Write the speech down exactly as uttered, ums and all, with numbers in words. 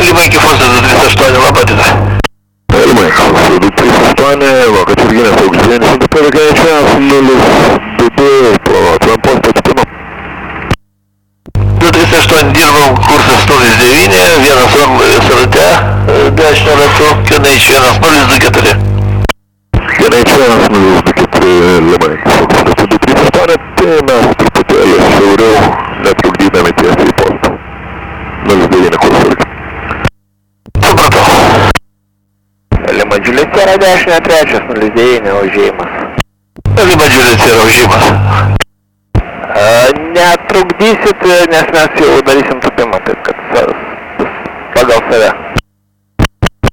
Lima iki Forsas du trys aštuoni, labą dieną. Lima iki Forsas du trys aštuoni, Vokiečių Irginės aukštas devyni šimtai penkiasdešimt nulis du du, planuotumėm postą atitimo. du trys aštuoni dirbam, kursas nulis devyni, vienas S R T, dešinio ratu, Q N H vienas nulis du keturi. Q N H vienas nulis du keturi, Lima iki Forsas du trys aštuoni, tai mes truputėlį šiauriau, netrukdydami tiesiai į postą. nulis devyni kursas. Supratau. Lima Džiulis yra dešinio trečias, nulis devyni užėjimas. Lima Džiulis yra užėjimas. Netrukdysit, nes mes jau darysim tupimą, taip kad pagal save.